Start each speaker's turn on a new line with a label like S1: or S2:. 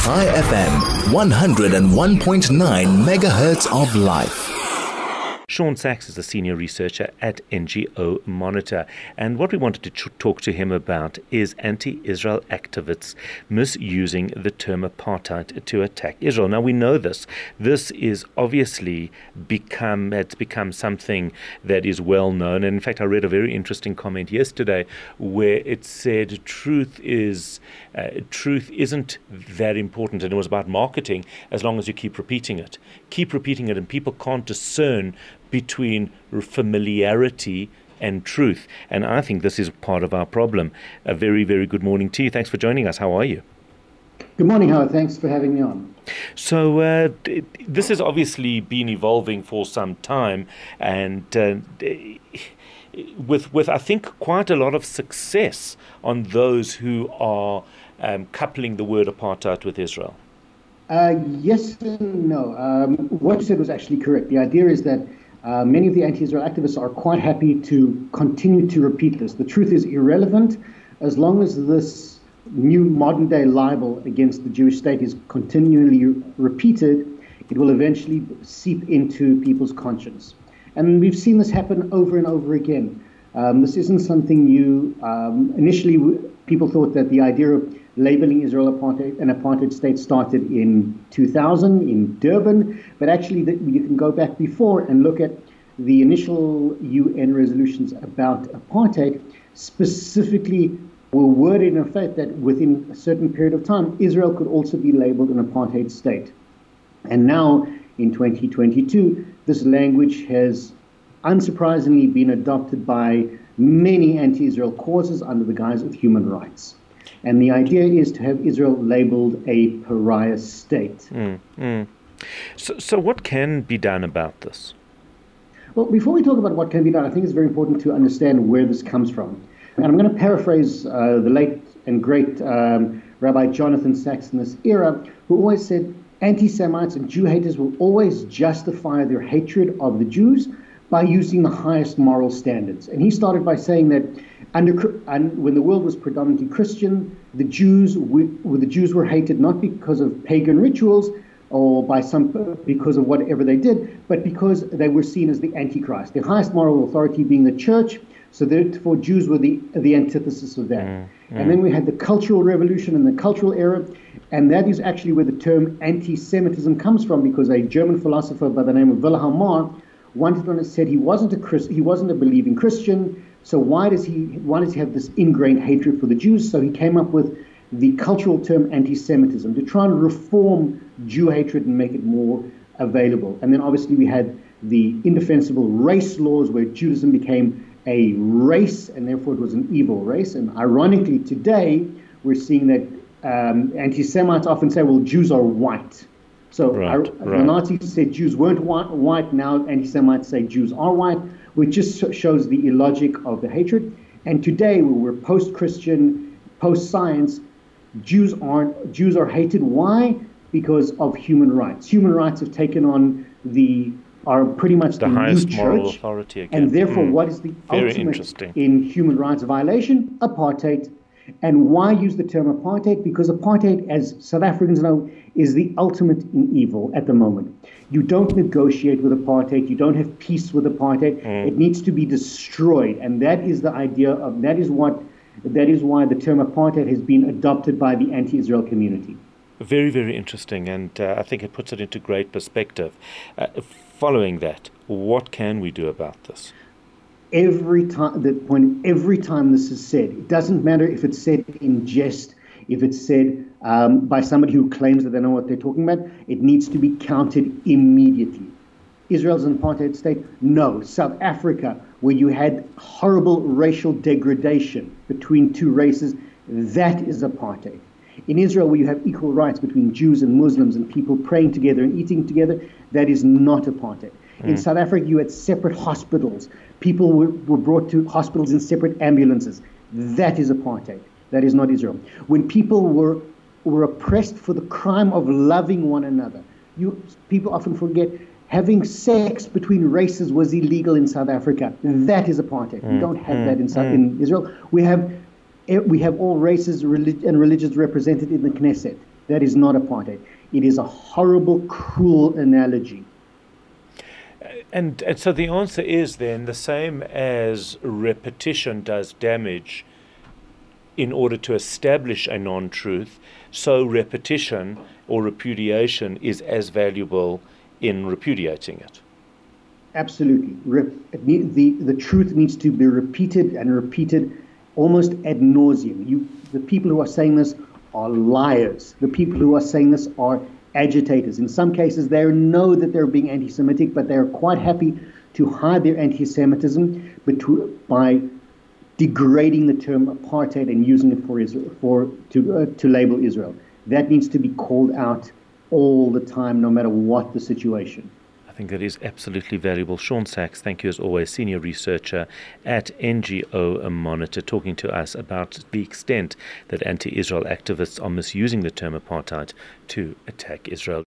S1: Chai FM, 101.9 megahertz of life.
S2: Sean Sachs is a senior researcher at NGO Monitor, and what we wanted to talk to him about is anti-Israel activists misusing the term apartheid to attack Israel. Now, we know this. This is obviously it's become something that is well known, and in fact, I read a very interesting comment yesterday where it said truth isn't that important, and it was about marketing as long as you keep repeating it. Keep repeating it, and people can't discern between familiarity and truth. And I think this is part of our problem. A very, very good morning to you. Thanks for joining us. How are you?
S3: Good morning, Howard. Thanks for having me on.
S2: So this has obviously been evolving for some time, and with I think quite a lot of success on those who are coupling the word apartheid with Israel.
S3: Yes and no. What you said was actually correct. The idea is that many of the anti-Israel activists are quite happy to continue to repeat this. The truth is irrelevant as long as this new modern-day libel against the Jewish state is continually repeated. It will eventually seep into people's conscience. And we've seen this happen over and over again. This isn't something new. Initially, people thought that the idea of labeling Israel an apartheid state started in 2000 in Durban, but actually you can go back before and look at the initial UN resolutions about apartheid, specifically were worded in effect that within a certain period of time, Israel could also be labeled an apartheid state. And now, in 2022, this language has unsurprisingly been adopted by many anti-Israel causes under the guise of human rights. And the idea is to have Israel labeled a pariah state.
S2: So what can be done about this?
S3: Well, before we talk about what can be done, I think it's very important to understand where this comes from. And I'm going to paraphrase the late and great Rabbi Jonathan Sachs in this era, who always said anti-Semites and Jew haters will always justify their hatred of the Jews by using the highest moral standards. And he started by saying that when the world was predominantly Christian, the Jews were hated not because of pagan rituals or because of whatever they did, but because they were seen as the Antichrist, the highest moral authority being the church. So therefore, Jews were the antithesis of that. And then we had the Cultural Revolution and the Cultural Era, and that is actually where the term anti-Semitism comes from, because a German philosopher by the name of Wilhelm Marr said he wasn't a believing Christian. So why does he have this ingrained hatred for the Jews? So he came up with the cultural term anti-Semitism to try and reform Jew hatred and make it more available. And then obviously we had the indefensible race laws where Judaism became a race and therefore it was an evil race. And ironically today we're seeing that anti-Semites often say, well, Jews are white. So the Nazis said Jews weren't white. Now anti-Semites say Jews are white, which just shows the illogic of the hatred. And today, when we're post-Christian, post-science, Jews are hated. Why? Because of human rights. Human rights have taken on are pretty much the
S2: highest
S3: new
S2: moral
S3: church,
S2: authority again.
S3: and therefore, what is the ultimate in human rights violation? Apartheid. And why use the term apartheid? Because apartheid, as South Africans know, is the ultimate in evil at the moment. You don't negotiate with apartheid. You don't have peace with apartheid. It needs to be destroyed. And that is the idea of, that is why the term apartheid has been adopted by the anti-Israel community.
S2: Very, very interesting. And I think it puts it into great perspective. Following that, what can we do about this?
S3: Every time this is said, it doesn't matter if it's said in jest, if it's said by somebody who claims that they know what they're talking about, it needs to be counted immediately. Israel's an apartheid state? No. South Africa, where you had horrible racial degradation between two races, that is apartheid. In Israel, where you have equal rights between Jews and Muslims and people praying together and eating together, that is not apartheid. In South Africa, you had separate hospitals. People were brought to hospitals in separate ambulances. That is apartheid. That is not Israel. When people were oppressed for the crime of loving one another, people often forget having sex between races was illegal in South Africa. That is apartheid. We don't have that in Israel. We have all races and religions represented in the Knesset. That is not apartheid. It is a horrible, cruel analogy.
S2: And so the answer is then the same as repetition does damage in order to establish a non-truth, so repetition or repudiation is as valuable in repudiating it.
S3: Absolutely. The truth needs to be repeated and repeated almost ad nauseum. The people who are saying this are liars. The people who are saying this are agitators. In some cases, they know that they're being anti-Semitic, but they're quite happy to hide their anti-Semitism by degrading the term apartheid and using it for Israel, to label Israel. That needs to be called out all the time, no matter what the situation.
S2: I think that is absolutely valuable. Sean Sachs, thank you as always, senior researcher at NGO Monitor, talking to us about the extent that anti-Israel activists are misusing the term apartheid to attack Israel.